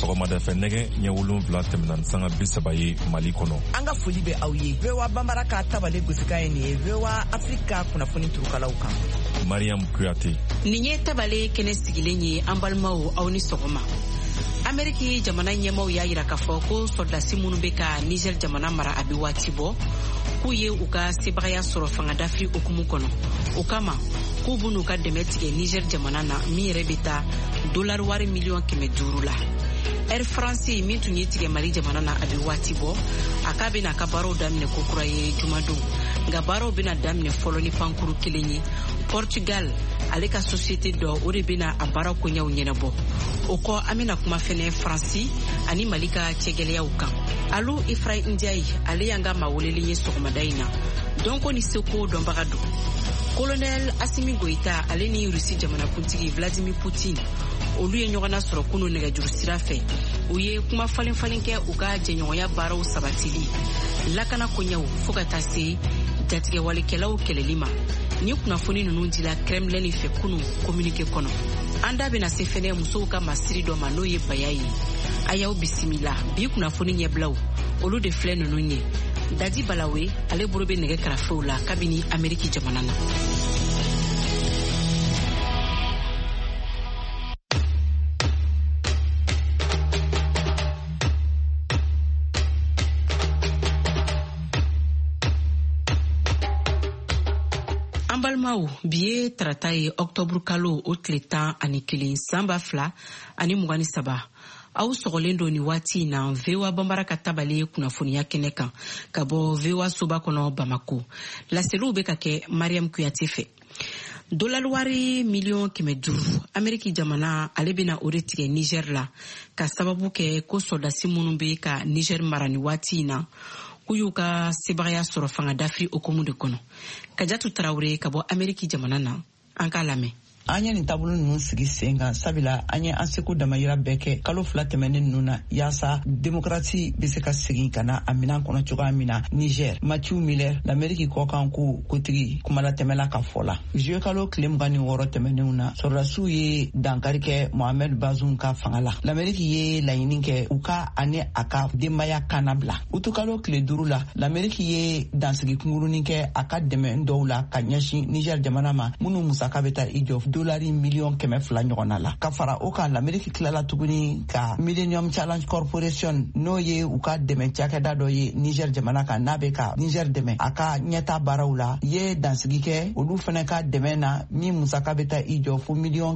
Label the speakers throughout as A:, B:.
A: sɔgɔmada fɛ nɛgɛ ɲɛ 7 tɛmɛna sanga 30 ye Mali kɔnɔ.
B: An ka foli bɛ aw ye. VOA Bambara ka tabale gosika ye nin ye VOA Afrika kunnafoni turukalaw kan.
A: Mariam Kuyate.
C: Nin ye tabale kɛnɛ sigilen ye an balimaw aw ni sɔgɔma. Ameriki jamana ɲɛmaw y'a yira k'a fɔ ko sɔrdasi minnu bɛ ka Niger jamana mara a bɛ waati bɔ k'u ye u ka sebagaya sɔrɔ fangadafi okumu kɔnɔ. O kama k'u b'u n'u ka dɛmɛ tigɛ Niger jamana na min yɛrɛ bɛ taa $1 miliyɔn 500 la. Air France min tun ye tigɛ Mali jamana na a bɛ waati bɔ a k'a bɛna a ka baaraw daminɛ ko kura ye jumadon nka baaraw bɛna daminɛ fɔlɔ ni pankuru kelen ye. Portugal ale ka société dɔ o de bɛna a baara koɲɛw ɲɛnabɔ. O kɔ an bɛna kuma fɛnɛ Faransi ani Mali ka cɛgɛlɛyaw kan. Alu Ifrahim Ndiaye ale y'an ka mawulelen ye sɔgɔmada in na. Dɔnko ni seko dɔnbaga don. Colonel Assimi Goïta ale ni Rusi jamanakuntigi Vladimir Poutine olu ye ɲɔgɔnna sɔrɔ kunu nɛgɛjuru sira fɛ. U ye kuma falen kɛ u ka jɛɲɔgɔnya baaraw sabatili lakana koɲɛw fo ka taa se jatigɛwalikɛlaw kɛlɛli ma. Ni kunnafoni ninnu dila Kremlin fɛ kunu communiqué kɔnɔ. An da bɛna se fɛnɛ musow ka masiri dɔ ma n'o ye baya ye. A y'aw bisimila bi kunnafoni ɲɛbilaw olu de filɛ ninnu ye. Dadi Balawe ale bolo bɛ nɛgɛ karafew la kabini Ameriki jamana na. An balimaw bi ye tarata ye Octobre kalo o tile 11 san 2023. Aw sɔgɔlen don ni waati na VOA Bambara ka tabale kunnafoniya kɛnɛ kan ka bɔ VOA soba kɔnɔ Bamako. Laseliw bɛ ka kɛ Mariam Kuyate fɛ. $1 miliyɔn 500 Ameriki jamana ale bɛna o de tigɛ Niger la ka sababu kɛ ko sɔrdasi minnu bɛ ka Niger mara ni waati na k'u y'u ka sebagaya sɔrɔ fangadafi okumu de kɔnɔ. Kajatu Tarawele ka bɔ Ameriki jamana na an k'a lamɛn.
B: An ye nin taabolo ninnu sigi sen kan sabila an ye an seko damayira bɛɛ kɛ kalo 2 tɛmɛnen ninnu na yaasa demokrasi bɛ se ka segin ka na a minan kɔnɔ cogoya min na Niger. Mathieu Miller l'Amérique kɔkan ko kotigi kumalatɛmɛla ka fɔ la. Juillet kalo tile 26 tɛmɛnenw na sɔrdasiw ye dankari kɛ Mohamed Bazoum ka fanga la. L'Amérique ye laɲini kɛ u ka ani a ka denbaya kana bila. Utu kalo tile 5 la l'Amérique ye dansigi kungurunin kɛ a ka dɛmɛ dɔw la ka ɲɛsin Niger jamana ma minnu musaka bɛ taa i jɔ $1 miliyɔn 200 ɲɔgɔnna la. Ka fara o kan l'Amérique tilala tuguni ka Millennium Challenge Corporation n'o ye u ka dɛmɛ cakɛda dɔ ye Niger jamana kan n'a bɛ ka Niger dɛmɛ a ka ɲɛta baaraw la ye dansigi kɛ olu fana ka dɛmɛ na min musaka bɛ taa i jɔ fo $302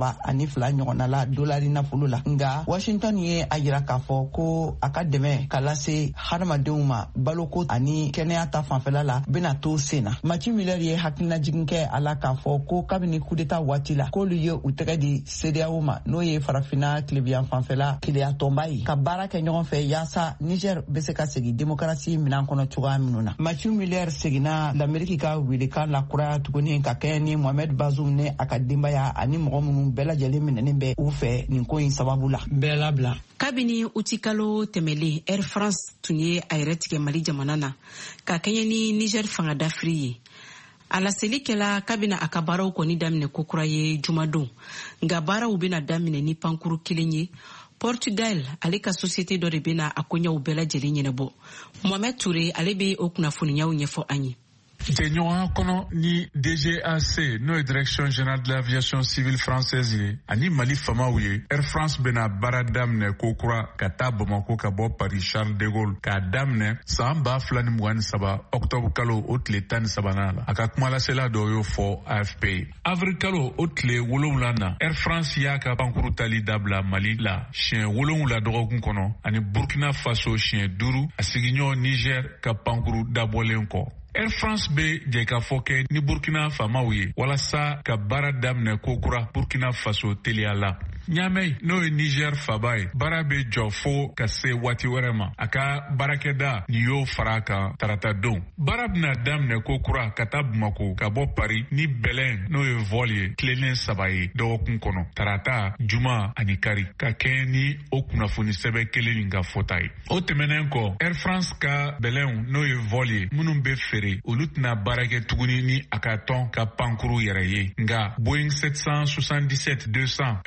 B: ɲɔgɔnna la $1 nafolo la. Nga Washington ye a yira k'a fɔ ko a ka dɛmɛ ka lase hadamadenw ma baloko ani kɛnɛya ta fanfɛla la bɛna to sen na. Mathieu Miller ye hakilinajigin kɛ a la k'a fɔ ko kabini coup d'état waati la k'olu ye u tɛgɛ di CEDEAO ma n'o ye farafina tilebiyan fanfɛla keleya tɔnba ye ka baara kɛ ɲɔgɔn fɛ yaasa Niger bɛ se ka segin demokrasi minan kɔnɔ cogoya minnu na. Mathieu Miller seginna l'Amérique ka welekan la kuraya tuguni ka kɛɲɛ ni Mohamed Bazoum ne a ka denbaya ani mɔgɔ minnu bɛɛ lajɛlen minɛnen bɛ u fɛ nin ko in sababu la. Bɛɛ labila. Kabini uti kalo tɛmɛlen Air France tun ye a yɛrɛ tigɛ Mali jamana na ka kɛɲɛ ni Niger fangadafiri ye. A laseli kɛla kabina a ka baaraw kɔni daminɛ ko kura ye jumadon nka baaraw bɛna daminɛ ni pankuru kelen ye. Portugal ale ka société dɔ de bɛna a koɲɛw bɛɛ lajɛlen ɲɛnabɔ. Mohamed Touré ale bɛ o kunnafoniyaw ɲɛfɔ an ye.
D: Jɛɲɔgɔnya kɔnɔ ni DGAC n'o ye Direction Générale de l'Aviation Civile Française ye ani Mali famaw ye Air France bɛna baara daminɛ ko kura ka taa Bamako ka bɔ Paris Charles de Gaulle k'a daminɛ san 2023 Octobre kalo o tile 13nan la. A ka kumalasela dɔ y'o fɔ AFP ye. Avril kalo o tile 7 na Air France y'a ka pankuru tali dabila Mali la siɲɛ 7 dɔgɔkun kɔnɔ ani Burkina Faso siɲɛ 5 a sigiɲɔgɔn Niger ka pankuru dabɔlen kɔ. Air France bɛ jɛ ka fɔ kɛ ni Burkina famaw ye walasa ka baara daminɛ ko kura Burkina Faso teliya la. Ɲamɛ n'o ye Niger faba ye baara bɛ jɔ fo ka se waati wɛrɛ ma. A ka baarakɛda nin y'o fara kan tarata don. Baara bɛna daminɛ ko kura ka taa Bamako ka bɔ Paris ni Bɛlɛn n'o ye vol ye tilenen 3 ye dɔgɔkun kɔnɔ. Tarata, juma ani kari ka kɛɲɛ ni o kunnafoni sɛbɛn kelen nin ka fɔta ye. O tɛmɛnen kɔ Air France ka Bɛlɛn n'o ye vol ye minnu bɛ feere olu tɛna baara kɛ tuguni ni a ka tɔn ka pankuru yɛrɛ ye. Nga Boeing 777-200 ER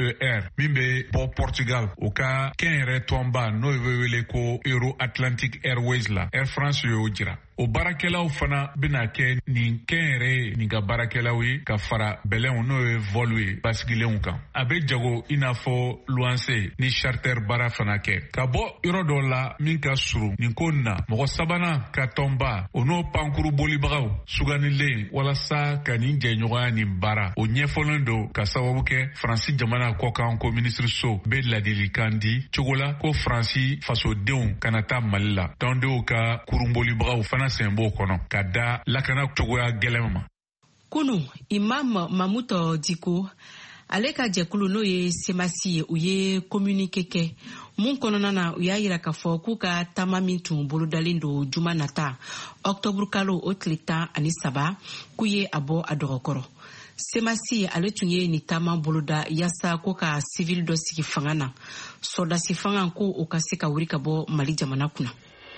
D: Air min bɛ bɔ Portugal o ka kɛn yɛrɛ tɔnba n'o bɛ wele ko Euro Atlantic Airways la Air France y'o jira. O baarakɛlaw fana bɛna kɛ nin kɛn yɛrɛ nin ka baarakɛlaw ye ka fara bɛlɛnw n'o ye vol ye basigilenw kan. A bɛ jago i n'a fɔ luwanse ni charter baara fana kɛ. Ka bɔ yɔrɔ dɔ la min ka surun nin ko na mɔgɔ sabanan ka tɔnba o n'o pankuru bolibagaw suganilen walasa ka nin jɛɲɔgɔnya nin baara o ɲɛfɔlen don ka sababu kɛ Faransi jamana kɔkan ko minisiriso bɛ ladilikan di cogo la ko Faransi fasodenw kana taa Mali la. Tɔndenw ka kurunbolibagaw fana senb'o kɔnɔ ka da lakana cogoya gɛlɛn ma.
C: Kunu Imam Mamuto Diko ale ka jɛkulu n'o ye semasi ye u ye communiqué kɛ mun kɔnɔna na u y'a yira k'a fɔ k'u ka taama min tun bolodalen don juma nata octobre kalo o tile 13 k'u ye a bɔ a dɔgɔkɔrɔ. Semasi ale tun ye nin taama boloda yaasa ko ka civil dɔ sigi fanga na sɔrdasi fanga ko o ka se ka wuri ka bɔ Mali jamana kunna.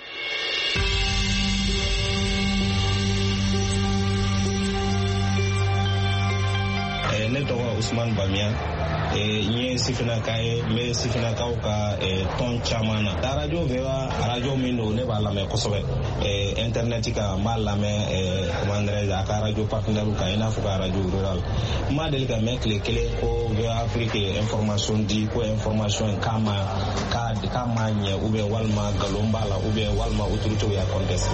E: Ne tɔgɔ Usman Bamiya n ye sifinaka ye n bɛ sifinakaw ka tɔn caman na. Radio Veva radio min don ne b'a lamɛn kosɛbɛ internet kan n b'a lamɛn comment dirais-je a ka radio partenaire kan i n'a fɔ ka radio rural. N ma deli ka mɛn tile kelen ko Veva Afrique information di ko information k'a ma ɲɛ ou bien walima nkalon b'a la ou bien walima autorité y'a contesté.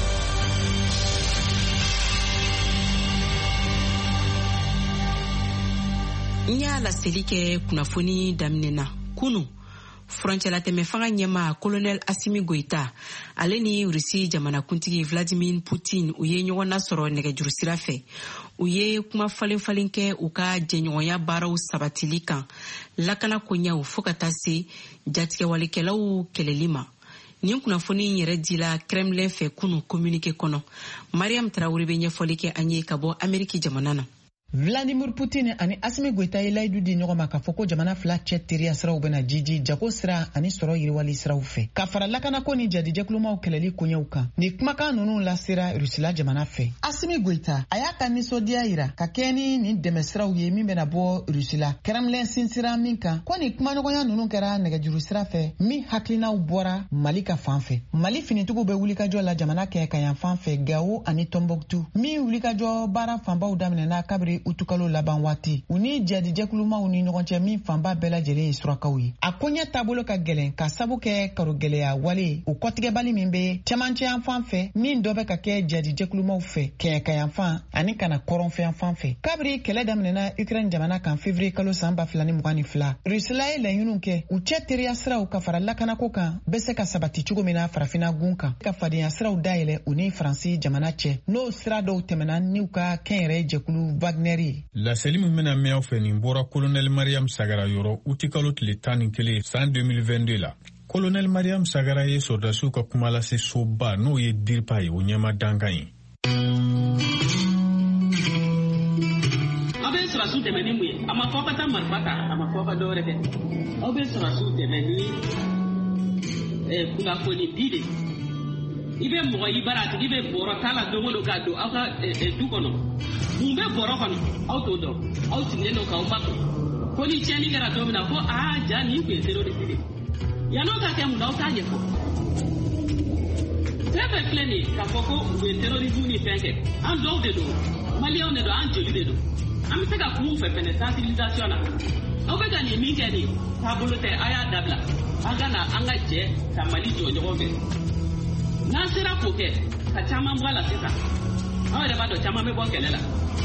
C: Nya la selike kunnafoni daminɛna kunu furancɛla tɛmɛ fanga ɲɛma colonel Assimi Goïta ale ni Rusi jamanakuntigi Vladimir Putin u ye ɲɔgɔn nasɔrɔ nɛgɛjuru sira fɛ u ye kuma falen kɛ u ka jɛɲɔgɔnya baaraw sabatili kan lakana koɲɛw fɔ ka taa se jatigɛwalikɛlaw kɛlɛli ma. Nin kunnafoni yɛrɛ dila Kremlin fɛ kunu communiqué kɔnɔ. Mariam Traoré bɛ ɲɛfɔli kɛ an ye ka bɔ Ameriki jamana na.
B: Vladimir Putin ani Assimi Goïta ye layidu di ɲɔgɔn ma k'a fɔ ko jamana fila cɛ teriya siraw bɛna jiji jago sira ani sɔrɔ yiriwali siraw fɛ ka fara lakanako ni jadijɛkulumaw kɛlɛli koɲɛw kan. Ni kumakan ninnu lasera Rusila jamana fɛ. Assimi Goïta a y'a ka nisɔndiya yira ka kɛ ni nin dɛmɛ siraw ye min bɛna bɔ Rusila. Kremlin sinsira min kan ko ni kumaɲɔgɔnya ninnu kɛra nɛgɛjuru sira fɛ min hakilinaw bɔra Mali ka fan fɛ. Mali finitigiw bɛ wulikajɔ la jamana kɛ ka yan fan fɛ Gao ani Tombouctou min wulikajɔ baara fanbaw daminɛna kabiri utukalo laban waati u ni jadijɛkulumaw ni ɲɔgɔn cɛ min fanba bɛɛ lajɛlen ye surakaw ye. A koɲɛ taabolo ka gɛlɛn ka sabu kɛ karogɛlɛya wale o kɔtigɛbali min bɛ cɛmancɛ yan fan fɛ min dɔ bɛ ka kɛ jadijɛkulumaw fɛ kɛɲɛka yan fan ani kana kɔrɔnfɛ yan fan fɛ. Kabiri kɛlɛ daminɛna Ukraine jamana kan février kalo san 2022 Rusila ye laɲiniw kɛ u cɛ teriya siraw ka fara lakanako kan bɛ se ka sabati cogo min na farafina gun kan ka fadenya siraw dayɛlɛ u ni Faransi jamana cɛ n'o sira dɔw tɛmɛna n'u ka kɛnyɛrɛ jɛkulu Wagner.
D: La seli min bɛna mɛn aw fɛ nin bɔra colonel Mariam Sagara yɔrɔ uti kalo tile 11 san 2022 la. Colonel Mariam Sagara ye sɔrdasiw ka kuma lase soba n'o ye DIRPA ye o ɲɛma dankan ye.
F: Aw bɛ sɔrɔsiw dɛmɛ ni mun ye a ma fɔ ka taa marifa ta a ma fɔ ka dɔ wɛrɛ kɛ aw bɛ sɔrɔsiw dɛmɛ ni kunnafoni di de. I bɛ mɔgɔ i bara a tigi bɛ bɔrɔ t'a la don o don k'a don aw ka du kɔnɔ mun bɛ bɔrɔ kɔnɔ aw t'o dɔn aw sigilen don k'aw makun ko ni tiɲɛni kɛra don min na ko ja nin tun ye terroriste de yann'o ka kɛ mun na aw t'a ɲɛfɔ fɛn fɛn filɛ nin ye k'a fɔ ko u ye terrorisme ni fɛn kɛ an dɔw de don maliyɛnw de don an joli de don an bɛ se ka kuma u fɛ fɛnɛ sensibilisation na aw bɛ ka nin min kɛ nin taabolo tɛ a y'a dabila an ka na an ka jɛ ka Mali jɔ ɲɔgɔn fɛ. N'an sera k'o kɛ ka caman bɔ a la sisan an yɛrɛ b'a dɔn caman bɛ bɔ kɛlɛ la.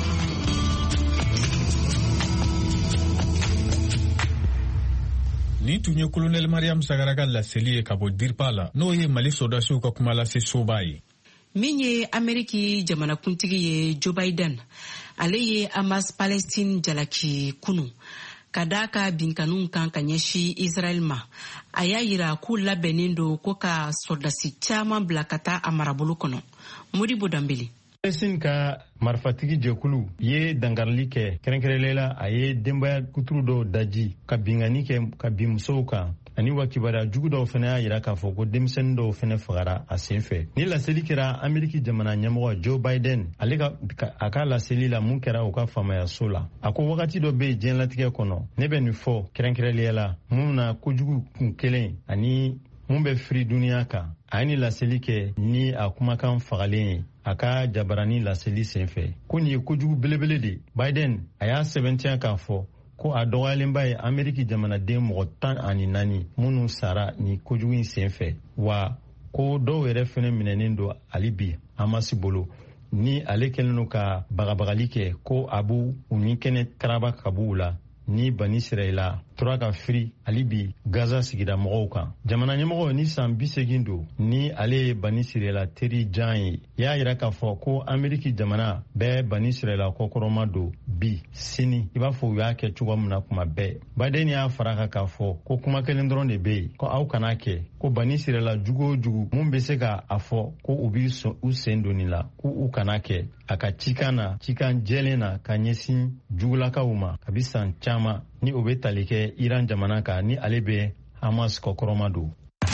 D: Ni tun ye colonel Mariam Sagara ka laseli ye ka bɔ DIRPA la n'o ye Mali sɔrdasiw ka kuma lase soba ye.
C: Min ye Ameriki jamanakuntigi ye Joe Biden ale ye Hamas Palestine jalaki kunu ka da ka binkanun kan ka ɲɛsi Israel ma a y'a yira k'u labɛnnen don ko ka sɔrdasi caman bila ka taa a marabolo kɔnɔ. Modibo Dambele.
G: Palestine ka marifatigi jɛkulu ye dangarili kɛ kɛrɛnkɛrɛnlen la a ye denbaya kuturu dɔw daji ka bingani kɛ ka bin musow kan ani wa kibaruya jugu dɔw fɛnɛ y'a yira k'a fɔ ko denmisɛnnin dɔw fɛnɛ fagara a sen fɛ. Ni laseli kɛra Ameriki jamana ɲɛmɔgɔ Joe Biden ale a ka laseli la mun kɛra u ka faamayaso la. A ko wagati dɔ bɛ diɲɛlatigɛ kɔnɔ ne bɛ nin fɔ kɛrɛnkɛrɛnliya la mun na kojugu kun kelen ani mun bɛ firi duniya kan. A ye ni laseli kɛ ni a kumakan fagalen ye a ka jabarani laseli senfɛ. Ko nin ye kojugu belebele de. Biden a y'a sɛbɛntiya k'a fɔ ko a dɔgɔyalenba ye Ameriki jamanaden mɔgɔ 14 minnu sara ni kojugu in senfɛ. Wa ko dɔw yɛrɛ fɛnɛ minɛnen don hali bi Hamas bolo ni ale kɛlen don ka bagabagali kɛ ko a b'u ni kɛnɛ karaba ka b'u la ni Bani Israɛla tora ka firi hali bi Gaza sigida mɔgɔw kan. Jamana ɲɛmɔgɔ ni san 80 don ni ale ye Bani Israɛla teri jan ye. Y'a yira k'a fɔ ko Ameriki jamana bɛɛ Bani Israɛla kɔkɔrɔma don bi sini i b'a fɔ u y'a kɛ cogo min na kuma bɛɛ. Biden y'a fara kan k'a fɔ ko kuma kelen dɔrɔn de bɛ yen ko aw kana kɛ ko Bani Israɛla jugu o jugu mun bɛ se ka a fɔ ko u b'i u sen don nin la ko u kana kɛ. A ka cikan jɛlen na ka ɲɛsin jugulakaw ma kabi san caman ni o bɛ tali kɛ Iran jamana kan ni ale bɛ Hamas kɔkɔrɔma don.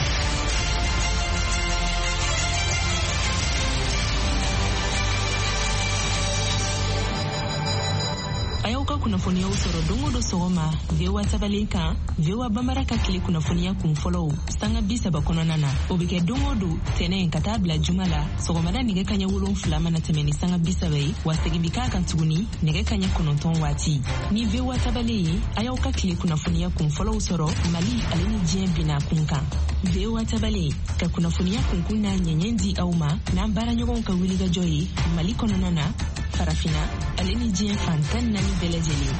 H: A y'aw ka kunnafoniyaw sɔrɔ don o don sɔgɔma VOA tabalen kan VOA Bambara ka tile kunnafoniya kunfɔlɔw sanga 30 kɔnɔna na. O bɛ kɛ don o don tɛnɛn ka taa bila juma la sɔgɔmada nɛgɛ kaɲɛ 7 mana tɛmɛ ni sanga 30 ye wa segin bi k'a kan tuguni nɛgɛ kaɲɛ 9 waati. Ni VOA tabalen ye a y'aw ka tile kunnafoniya kunfɔlɔw sɔrɔ Mali ale ni diɲɛ bina kun kan. VOA tabalen ka kunnafoniya kunkun n'a ɲɛɲɛ di aw ma n'an baaraɲɔgɔnw ka wulikajɔ ye Mali kɔnɔna na farafina ale ni diɲɛ fantan 4 bɛɛ lajɛlen.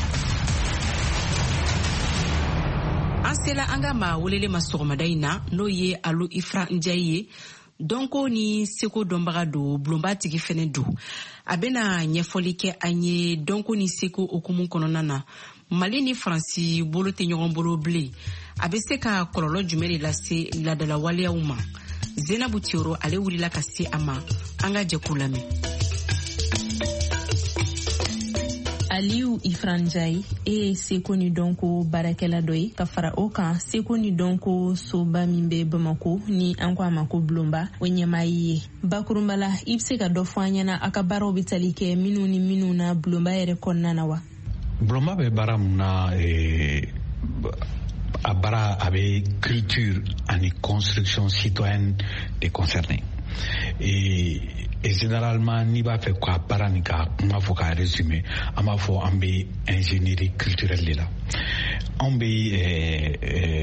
C: An sela an ka maa welele ma sɔgɔmada in na n'o ye Alu Ifra Ndiaye ye. Dɔnko ni seko dɔnbaga don bulonba tigi fɛnɛ don. A bɛna ɲɛfɔli kɛ an ye dɔnko ni seko okumu kɔnɔna na. Mali ni Faransi bolo tɛ ɲɔgɔn bolo bilen. A bɛ se ka kɔlɔlɔ jumɛn de lase ladalawaleyaw ma. Zenabu Tioro ale wulila ka se a ma. An ka jɛkulu lamɛn.
H: Aliou Ifra Ndiaye e seko ni dɔnko baarakɛla dɔ ye ka fara o kan seko ni dɔnko soba min bɛ Bamako ni an ko a ma ko bulonba o ɲɛmaa ye. Bakurunba la i bɛ se ka dɔ fɔ an ɲɛna a ka baaraw bɛ tali kɛ minnu ni minnu na bulonba yɛrɛ kɔnɔna na wa?
I: Bulonba bɛ baara mun na a baara a bɛ culture ani construction citoyenne des concernés. Et généralement n'i b'a fɛ ka baara nin ka kuma fɔ k'a résumer an b'a fɔ an bɛ ingénierie culturelle de la. An bɛ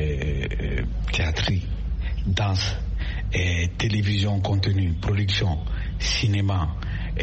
I: théâtre, danse, télévision contenu, production, cinéma,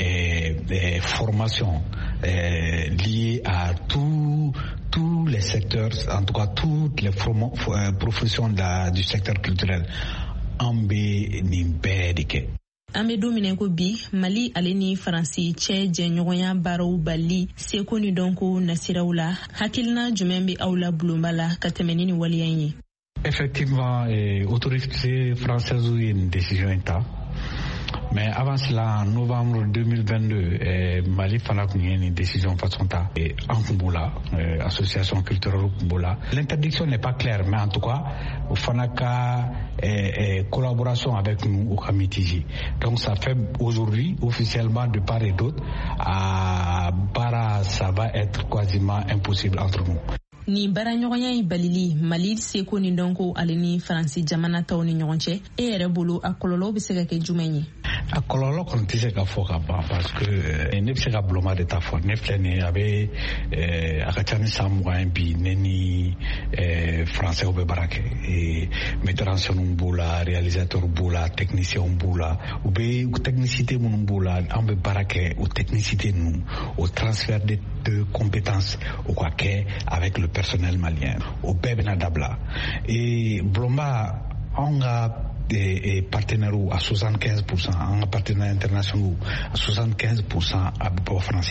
I: formation liée à tous les secteurs, en tout cas toutes les professions du secteur culturel. An bɛ nin bɛɛ de kɛ.
H: An bɛ don min ko bi Mali ale ni Faransi cɛ jɛɲɔgɔnya baaraw bali seko ni dɔnko nasiraw la hakilina jumɛn bɛ aw la bulonba la ka tɛmɛ ni waleya in ye?
I: Effectivement, autorité française ye une décision in ta. Mais avant cela, en novembre 2022, Mali fana kun ye une décision façon ta en Kumbola, association culturelle Kumbola. L'interdiction n'est pas claire, mais en tout cas, au fana ka collaboration avec nous au Kamitiji. Donc ça fait aujourd'hui officiellement de part et d'autre, à Bara, ça va être quasiment impossible entre nous.
H: Ni baaraɲɔgɔnya in balili Mali seko ni dɔnko ale ni Faransi jamana taw ni ɲɔgɔn cɛ e yɛrɛ bolo a kɔlɔlɔ bɛ se ka kɛ jumɛn ye?
I: A kɔlɔlɔ kɔni tɛ se ka fɔ ka ban parce que ne bɛ se ka bulonba de ta fɔ ne filɛ nin ye a bɛ a ka ca ni san 20 bi ne ni Français bɛ baara kɛ metteur en scène b'o la réalisateur b'o la technicien b'o la u bɛ technicité minnu b'o la an bɛ baara kɛ o technicité ninnu o transfert de compétences o ka kɛ avec le personnel malien o bɛɛ bɛna dabila bulonba anw ka partenaires à 75%, en partenaires internationaux à 75% à France.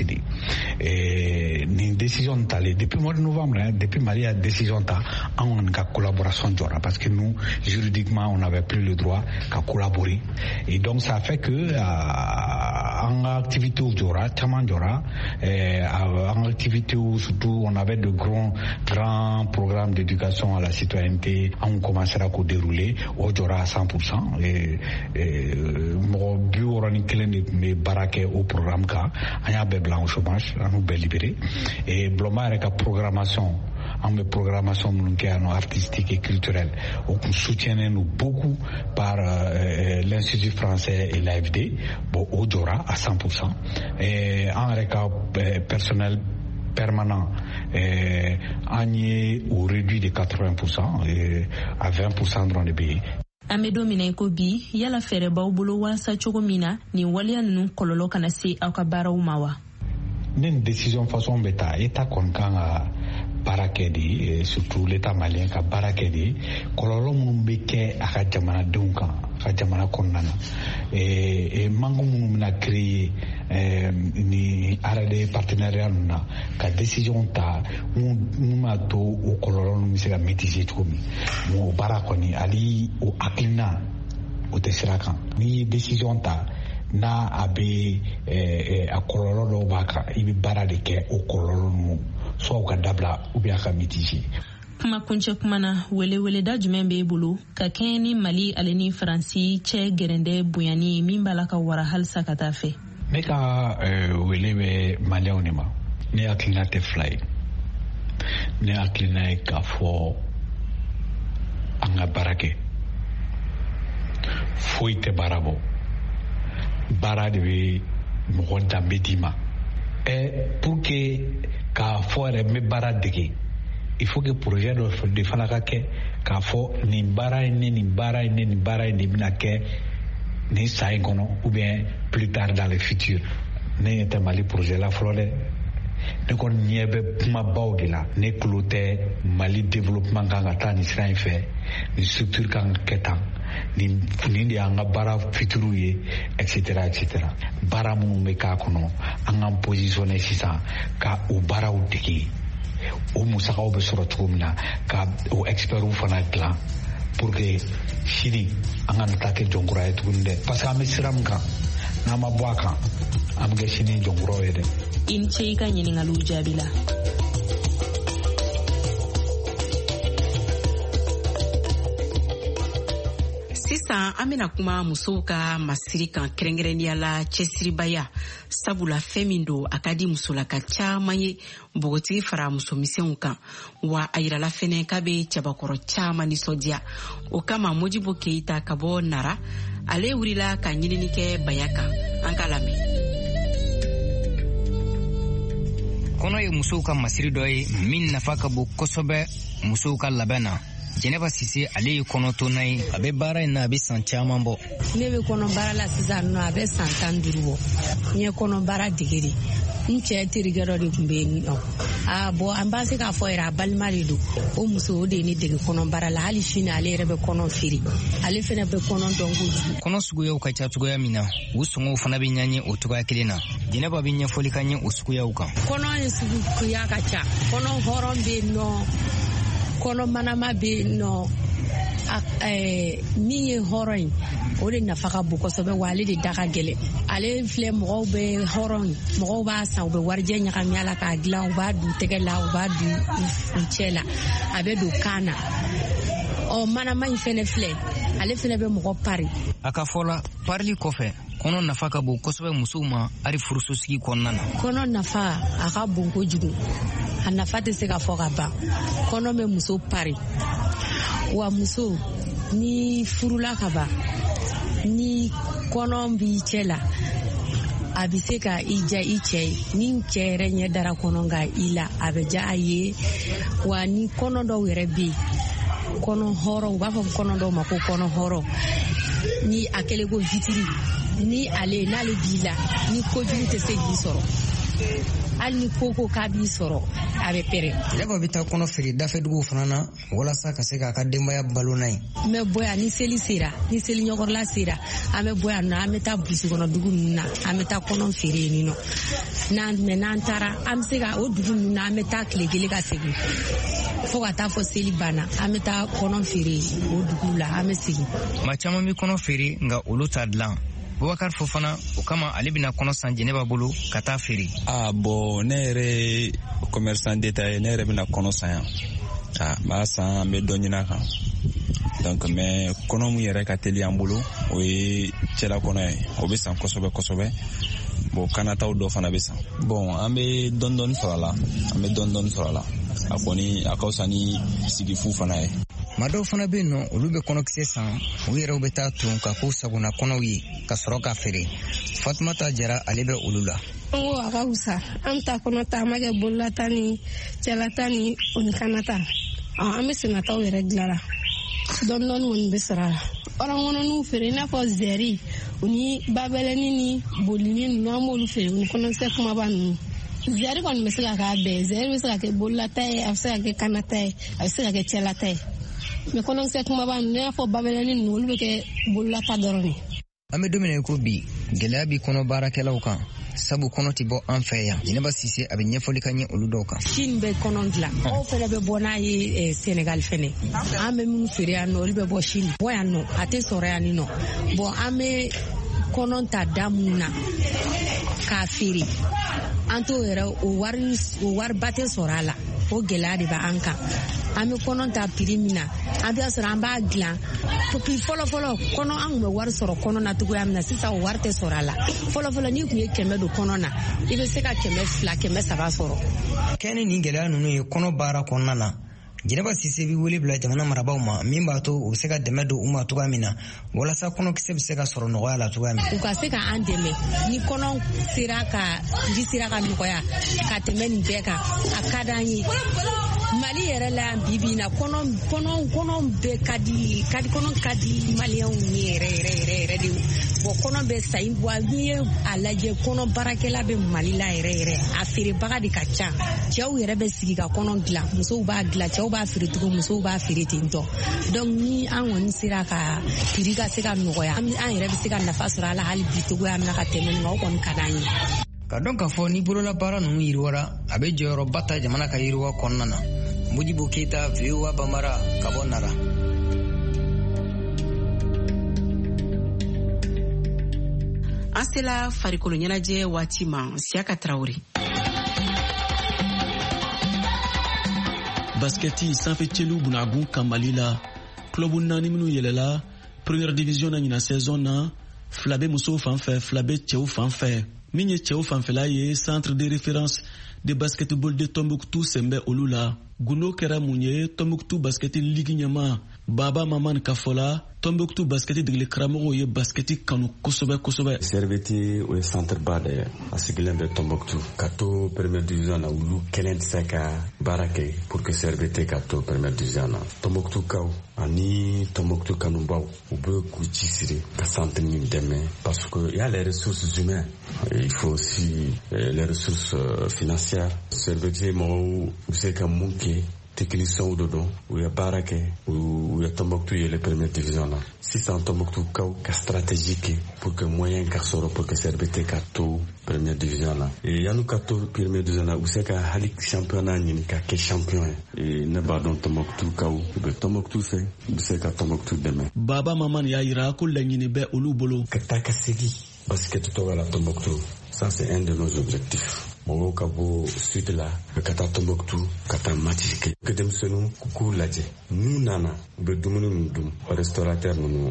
I: Une décision talée depuis le mois de novembre, depuis Mali a décision ta en collaboration parce que nous juridiquement on n'avait plus le droit qu'à collaborer et donc ça fait que en activité au Jora, Taman Jora, en activité surtout on avait de grands programmes d'éducation à la citoyenneté, on commencera à dérouler au Jora à 100%. Mon bureau on est baraqué au programme K, on a blanc au chômage, on est libéré et Bloma avec la programmation. En programmation artistique et culturelle. On soutient nous beaucoup par l'Institut français et l'AFD, au Jora à 100%. Et en réca personnel permanent, on est au réduit de 80% et à 20% dans les pays.
H: Amedo Minenko bi yala fere ba bolo wasa chogomina ni walia nunu kololo kana se akabara umawa.
I: Une décision façon beta état konkanga barakedi surtout l'état malien ka barakedi kololo mun beke aka jamana dunka ka jamana konnana et mango mun na créer ni arade partenariat na ka décision ta mun ma to o kololo mun se ka mitiger tomi mo barakoni ali o aklina o tesiraka ni décision ta na abe a kololo do baka ibi barade ke o kololo mu so ka dabla ubia ka mitiji
H: kuma kunche kuma na wele da jumembe bulu ka keni Mali aleni Fransi che gerende buyani mimbala ka wara halsa katafe
I: meka wele be Maliaunima ne aklina te fly ne aklina ka fo anga barake foite barabo bara de be mo dambe dima et pour que ka fo me bara dege il faut que projet de fanaka ke ka fo ni bara ni bina ke ni sai kono ou bien plus tard dans le futur ne était Mali projet la flore ne kon niebe kuma bawdila ne cloté Mali développement kan ta ni srain fait ni structure kan ketan ni ndi anga bara futuru ye etc bara mu me ka kono anga positionner sisa ka o bara o deki o musaka o be soro tugumina ka o expert u fana plan pour que sini anga natake jongura etugunde parce que amisiram kan na mabwaka amge sini jonguro yede
H: in ce ka nyini ngalu jabila
C: sisan an bena kuma musow ka masiri kan kɛrɛnkɛrɛnnenya la cɛsiribaya sabula fɛn min don a ka di musolaka caaman ye bogotigi fara musomisɛnw kan wa a yirala fɛnɛ k'a be cɛbakɔrɔ caaman nisɔndiya o kama Modibo Keita ka bɔ Nara ale wurila ka ɲinini kɛ baya kan an ka lamɛn.
J: Kɔnɔ ye musow ka masiri dɔ ye min nafa ka bon kosɛbɛ musow ka labɛn na. Jɛnɛba Sise ale ye kɔnɔ to n'a ye a bɛ baara in na a bɛ san caman bɔ.
K: Ne bɛ kɔnɔ baara la sisan nɔ a bɛ san 15 bɔ. N ye kɔnɔ baara dege de. N cɛ terikɛ dɔ de tun bɛ yen nɔ. Bon an b'a se k'a fɔ yɛrɛ a balima de don. O muso o de ye ne dege kɔnɔ baara la hali sini ale yɛrɛ bɛ kɔnɔ feere. Ale fana bɛ kɔnɔ dɔn kojugu.
J: Kɔnɔ suguyaw ka ca cogoya min na u sɔngɔw fana bɛ ɲaɲɛ o cogoya kelen na. Jɛnɛba bɛ ɲɛfɔli ka ɲɛ o suguyaw kan.
K: Kɔnɔ ye suguya ka ca. Kɔnɔ hɔrɔn bɛ yen nɔ. Kɔnɔ manama bɛ yen nɔ. Min ye hɔrɔn ye o de nafa ka bon kosɛbɛ wa ale de da ka gɛlɛn ale filɛ mɔgɔw bɛ hɔrɔn mɔgɔw b'a san u bɛ warijɛ ɲagami a la k'a dilan u b'a du tɛgɛ la u b'a du u cɛ la a bɛ don kan na manama in fɛnɛ filɛ ale fɛnɛ bɛ mɔgɔ pari
J: a ka fɔ la parili kɔfɛ kɔnɔ nafa ka bon kosɛbɛ musow ma hali furusosigi kɔnɔna na
K: kɔnɔ nafa a ka bon kojugu a nafa tɛ se ka fɔ ka ban kɔnɔ bɛ muso pari wa muso ni furula ka ban ni kɔnɔ b'i cɛ la a bɛ se ka i ja i cɛ ye ni cɛ yɛrɛ ɲɛ dara kɔnɔ ka i la a bɛ ja a ye wa ni kɔnɔ dɔw yɛrɛ bɛ yen kɔnɔ hɔrɔn u b'a fɔ kɔnɔ dɔw ma ko kɔnɔ hɔrɔn ni a kɛlen ko vitiri ni n'ale b'i la ni kojugu tɛ se k'i sɔrɔ hali ni koko k'a b'i sɔrɔ a bɛ pɛrɛ.
L: Jɛnɛba bɛ taa kɔnɔ feere dafɛduguw fana na walasa ka se k'a ka denbaya balo n'a ye.
K: N bɛ bɔ yan ni seli sera ni seli ɲɔgɔnla sera an bɛ bɔ yan nɔ an bɛ taa burusi kɔnɔ dugu ninnu na an bɛ taa kɔnɔ feere yen nɔ n'an taara an bɛ se ka o dugu ninnu na an bɛ taa tile kelen ka segin fo ka taa fɔ seli banna an bɛ taa kɔnɔ feere o dugu la an bɛ segin.
J: Maa caman bɛ kɔnɔ feere nka olu t'a dilan Boubacar Fofana o kama ale bɛna kɔnɔ san Jɛnɛba bolo ka taa feere.
M: Bon ne yɛrɛ commerçant détaillé ne yɛrɛ bɛna kɔnɔ san yan. M'a san an bɛ dɔ ɲini a kan. Donc mais kɔnɔ mun yɛrɛ ka teli an bolo o ye cɛla kɔnɔ ye. O bɛ san kosɛbɛ kosɛbɛ. Bon kanataw dɔ fana bɛ san. Bon an bɛ dɔɔni sɔrɔ a la. A kɔni a ka fisa ni sigifu fana ye.
J: Maa dɔw fana bɛ yen nɔ olu bɛ kɔnɔkisɛ san u yɛrɛw bɛ taa ton ka k'u sagona kɔnɔw ye ka sɔrɔ k'a feere. Fatumata Jara ale bɛ olu la.
N: An ko a ka wusa an ta kɔnɔ ta an ma kɛ bololata ni cɛlata ni o ni kanata. An bɛ sennataw yɛrɛ dilanra dɔɔni kɔni bɛ sɔrɔ a la. Ɔrɔnkɔnɔniw feere i n'a fɔ zɛri u ni babɛlɛni ni bolini ninnu an b'olu feere u ni kɔnɔkisɛ kumaba ninnu. Zɛri kɔni bɛ se ka k'a bɛɛ zɛri bɛ se ka kɛ bololata ye a bɛ se ka kɛ kanata ye a bɛ se ka kɛ cɛlata ye. Mais kɔnɔkisɛ kumaba ninnu n'a fɔ babɛlɛni ninnu olu bɛ kɛ bololata dɔrɔn de.
J: An bɛ don min na ko bi gɛlɛya bi kɔnɔ baarakɛlaw kan sabu kɔnɔ tɛ bɔ an fɛ yan. Jɛnɛba Sise a bɛ ɲɛfɔli ka ɲɛ olu dɔw kan.
K: Chine bɛ kɔnɔ dilan aw fɛnɛ bɛ bɔ n'a ye Senegal fɛnɛ an bɛ minnu feere yan nɔ olu bɛ bɔ Chine bɔ yan nɔ a tɛ sɔrɔ yan ni nɔ bon an bɛ kɔnɔ ta da mun na k'a feere an t'o yɛrɛ o wari ba tɛ sɔrɔ a la o gɛlɛya de b'an kan. An bɛ kɔnɔ ta prix min na an bɛ sɔrɔ an b'a dilan puis fɔlɔfɔlɔ kɔnɔ an tun bɛ wari sɔrɔ kɔnɔ na cogoya min na sisan o wari tɛ sɔrɔ a la. Fɔlɔfɔlɔ n'i tun ye 100 don kɔnɔ na i bɛ se ka 200 300 sɔrɔ.
L: Kɛni nin gɛlɛya ninnu ye kɔnɔ baara kɔnɔna na Jɛnɛba Sise bɛ wele bila jamana marabaaw ma min b'a to u bɛ se ka dɛmɛ don u ma cogoya min na walasa kɔnɔkisɛ bɛ se ka sɔrɔ nɔgɔya la cogoya min na.
K: U ka se ka an dɛmɛ ni kɔnɔ sera ka nɔgɔya ka tɛmɛ nin bɛɛ kan a ka d'an ye. Mali yɛrɛ la yan bi na kɔnɔ bɛɛ ka di maliyɛnw ye yɛrɛ de bon kɔnɔ bɛ sa wa n'i ye a lajɛ kɔnɔ baarakɛla bɛ Mali la yɛrɛ a feerebaga de ka ca cɛw yɛrɛ bɛ sigi ka kɔnɔ dilan musow b'a dilan cɛw b'a feere tugun musow b'a feere ten tɔ donc ni an kɔni sera ka prix ka se ka nɔgɔya an yɛrɛ bɛ se ka nafa sɔrɔ a la hali bi cogoya min na ka tɛmɛ nin kan o kɔni ka d'an ye.
L: Ka dɔn k'a fɔ ni bolola baara ninnu yiriwara a bɛ jɔyɔrɔba ta jamana ka yiriwa kɔnɔna na. Mujibu Keita, VOA Bambara, ka bɔ Nara.
C: An sela farikolo ɲɛnajɛ waati ma Siyaka Tarawele.
O: Basketi sanfɛ cɛlu bunagun kan Mali la club 4 minnu yɛlɛla première division na ɲina saison na 2 bɛ musow fanfɛ 2 bɛ cɛw fanfɛ. Min ye cɛw fanfɛla ye centre de référence de basketball de Tombouctou sɛnbɛ olu la. Gundo kɛra mun ye Tombouctou basketi ligi ɲɛma Baba Maman Kafola Tombouctou basketi degeli karamɔgɔw ye basketi kanu kosɛbɛ.
P: Serveti o ye centre ba de a sigilen bɛ Tombouctou ka to première division na olu kelen tɛ se ka baara kɛ pour que Serveti ka to première division na. Tombouctou kaw ani Tombouctou kanubaw u bɛ k'u ci siri ka centre nin dɛmɛ parce que il y a les ressources humaines il faut aussi les ressources financières. Serveti mɔgɔw u se ka mun kɛ techniciens de don u ye baara kɛ u ye Tombouctou ye le première division na sisan Tombouctou kaw ka stratégie kɛ pour que moyen ka sɔrɔ pour que Serveti ka to première division na yan'u ka to première division na u se ka hali championnat ɲini ka kɛ champion ye ne b'a dɔn Tombouctou kaw u bɛ Tombouctou fɛ u bɛ se ka Tombouctou dɛmɛ.
O: Baba Maman y'a yira ko laɲini bɛ olu bolo
P: ka taa ka segin basket tɔgɔ la Tombouctou ça c'est un de nos objectifs. Mɔgɔw ka bɔ sud la ka taa Tombouctou ka taa match kɛ ka denmisɛnninw k'u lajɛ n'u nana u bɛ dumuni min dun restaurateur ninnu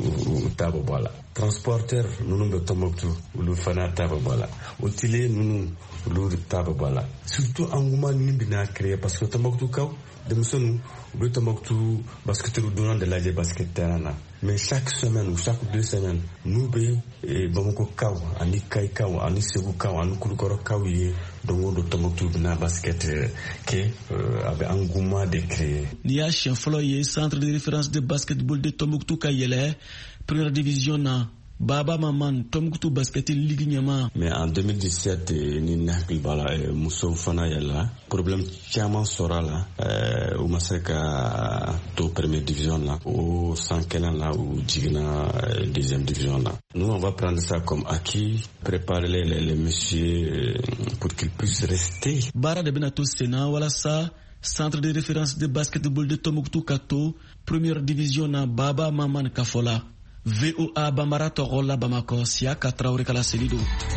P: u ta bɛ bɔ a la transporteur ninnu bɛ Tombouctou olu fana ta bɛ bɔ a la hôtelier ninnu olu ta bɛ bɔ a la surtout engouement min bɛna créer parce que Tombouctou kaw denmisɛnninw u bɛ Tombouctou basketteur donnant de lajɛ basket terrain na mais chaque semaine ou chaque 2 semaines n'u bɛ Bamako kaw ani Kayi kaw ani Segu kaw ani Kulukɔrɔ kaw ye don o don Tombouctou bɛna basket kɛ a bɛ engouement de créer.
O: N'i y'a siɲɛ fɔlɔ ye centre de référence de basketball de Tombouctou ka yɛlɛ première division na Baba Maman Tombouctou basketi ligi ɲɛma.
P: Mais en 2017 ni ne hakili b'a la musow fana yɛlɛla problème caman sɔrɔ la u ma se ka to première division na o san kelen la u jiginna deuxième division na. Nous on va prendre ça comme acquis, préparer les messieurs pour qu'ils puissent rester.
O: Baara de bɛna to senna walasa centre de référence de basketball de Tombouctou ka to première division na Baba Maman Kafola. VOA Bambara Torola Bamako Siaka Traoré Kala Selido.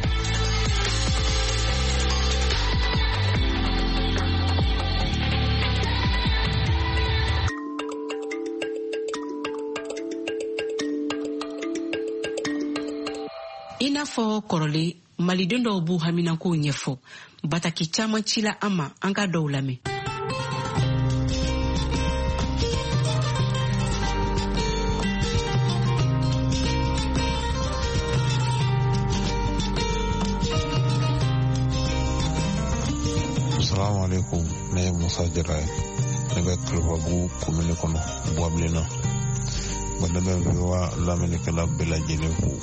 C: I n'a fɔ kɔrɔlen maliden dɔw b'u haminako ɲɛfɔ bataki caaman cila an ma an ka dɔw lamɛn.
Q: Assalamu alaikum, ne ye Musa Jara ye. Ne bɛ Kalabugu commune kɔnɔ Buwabilenna. Ne bɛ VOA lamɛnnikɛla bɛɛ lajɛlen fo.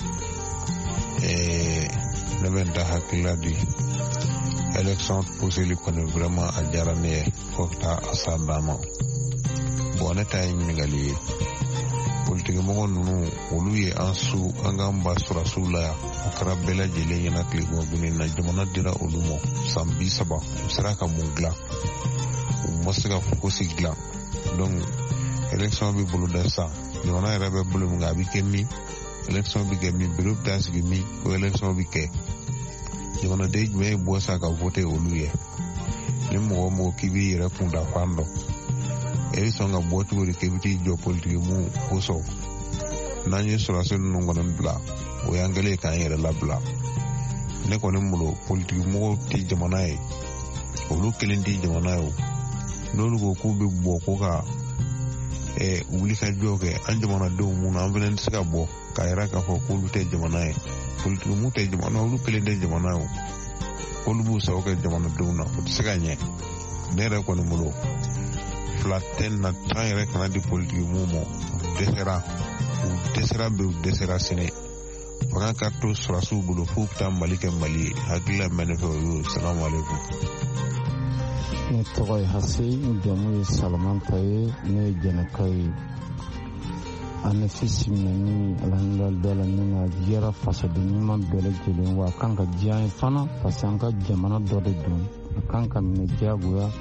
Q: Ne bɛ n da hakilila di élection poseli kɔni vraiment a diyara ne ye fo ka taa a s'a dan ma. Bon ne ta ye ɲininkali ye politikimɔgɔ ninnu olu ye an su an k'an ba sɔrɔsiw la yan o kɛra bɛɛ lajɛlen ɲɛna tilekumabini na jamana dira olu ma san 30 u sera ka mun dilan u ma se ka fosi dilan donc élection bɛ bolo da san jamana yɛrɛ bɛ bolo min a bɛ kɛ min élection bɛ kɛ min bureau bɛ taa sigi min o élection bɛ kɛ jamanaden jumɛn ye bɔ sa ka voter olu ye ni mɔgɔ o mɔgɔ k'i b'i yɛrɛ kun da fan dɔn e bɛ sɔn ka bɔ cogo di k'i bɛ t'i jɔ politikimu kosɔn n'an ye sɔrɔsi ninnu kɔni bila o y'an kɛlen k'an yɛrɛ labila ne kɔni bolo politikimɔgɔw tɛ jamana ye olu kelen tɛ jamana ye o n'olu ko k'u bɛ bɔ ko ka wuli ka jɔ kɛ an jamanadenw mun na an fana tɛ se ka bɔ k'a yɛrɛ k'a fɔ k'olu tɛ jamana ye politikimu tɛ jamana olu kelen tɛ jamana ye o olu b'u sago kɛ jamanadenw na o tɛ se ka ɲɛ ne yɛrɛ kɔni bolo fila tɛ na an yɛrɛ kana di politikimu ma u dɛsɛra bɛ u dɛsɛra sɛnɛ fanga ka to sɔrɔsiw bolo fo ka taa Mali kɛ Mali ye hakilila mɛ ne fɛ o y'o salamu alaikum.
R: Ne tɔgɔ ye Hase n jamu ye Salamanta ye ne ye Jɛnɛka ye a nafisi minɛni alhamdulilayi ni ka jɛra fasoden ɲuman bɛɛ lajɛlen wa a kan ka diya an ye fana parce que an ka jamana dɔ de don a kan ka minɛ diyagoya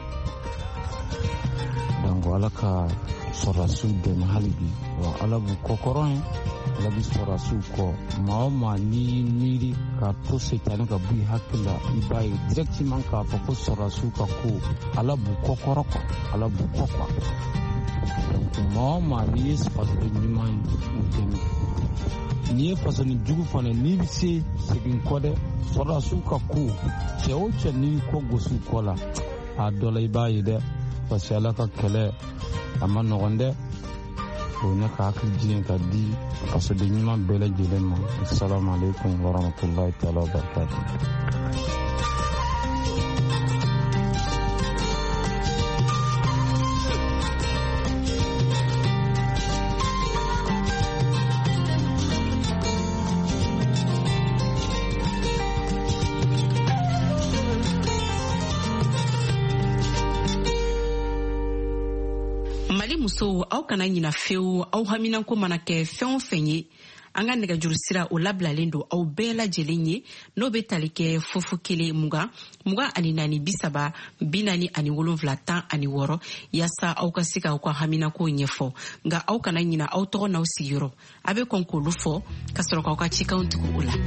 R: donc ala ka sɔrɔsiw dɛmɛ hali bi wa ala b'u kɔkɔrɔ ye ala bɛ sɔrɔsiw kɔ maa o maa n'i miiri ka to setani ka bɔ i hakili la i b'a ye directement k'a fɔ ko sɔrɔsiw ka ko ala b'u kɔkɔrɔ kɔ ala b'u kɔ quoi donc maa o maa n'i ye fasoden ɲuman ye u dɛmɛ n'i ye fasoden jugu fana n'i bɛ se segin kɔ dɛ sɔrɔsiw ka ko cɛ o cɛ n'i kɔ gosi u kɔ la a dɔ la i b'a ye dɛ parce que ala ka kɛlɛ a ma nɔgɔn dɛ o ne ka hakili jigin ka di fasoden ɲuman bɛɛ lajɛlen ma assalamu alaikum warahmatullahi taala wabarakatuh.
C: Mali musow aw kana ɲina fewu aw haminako mana kɛ fɛn o fɛn ye an ka nɛgɛjuru sira o labilalen don aw bɛɛ lajɛlen ye n'o bɛ tali kɛ 01 20 ani 4 30 47 16 yaasa aw ka se ka aw ka haminako ɲɛfɔ nka aw kana ɲina aw tɔgɔ n'aw sigiyɔrɔ a bɛ kɔn k'olu fɔ ka sɔrɔ k'aw ka cikanw tugu o la.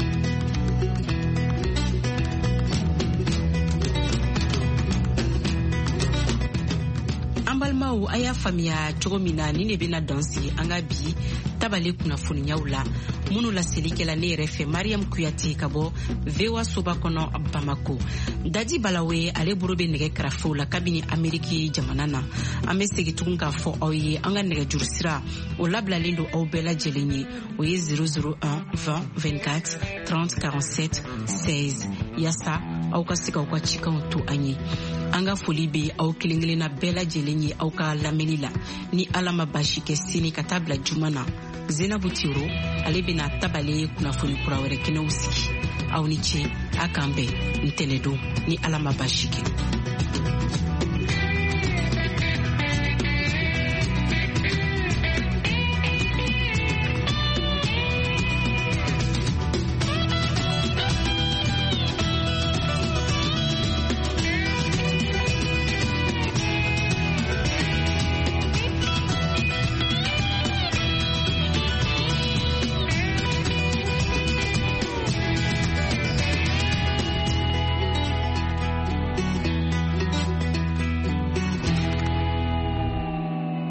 C: Balimaw a y'a faamuya cogo min na ni ne bɛna dan sigi an ka bi tabale kunnafoniyaw la minnu laselikɛla ne yɛrɛ fɛ Mariam Kuyate ka bɔ VOA soba kɔnɔ Bamako. Dadi Balawe ale bolo bɛ nɛgɛ kɛrɛfɛw la kabini Ameriki jamana na an bɛ segin tugun k'a fɔ aw ye an ka nɛgɛjuru sira o labilalen don aw bɛɛ lajɛlen ye o ye 001 20 24 30 47 16 yaasa aw ka se ka aw ka cikanw to an ye. An ka foli bɛ aw kelen kelenna bɛɛ lajɛlen ye aw ka lamɛnni la ni ala ma baasi kɛ sini ka taa bila juma na Zenabu Tiro ale bɛna tabale kunnafoni kura wɛrɛ kɛnɛw sigi aw ni ce a k'an bɛn ntɛnɛn don ni ala ma baasi kɛ.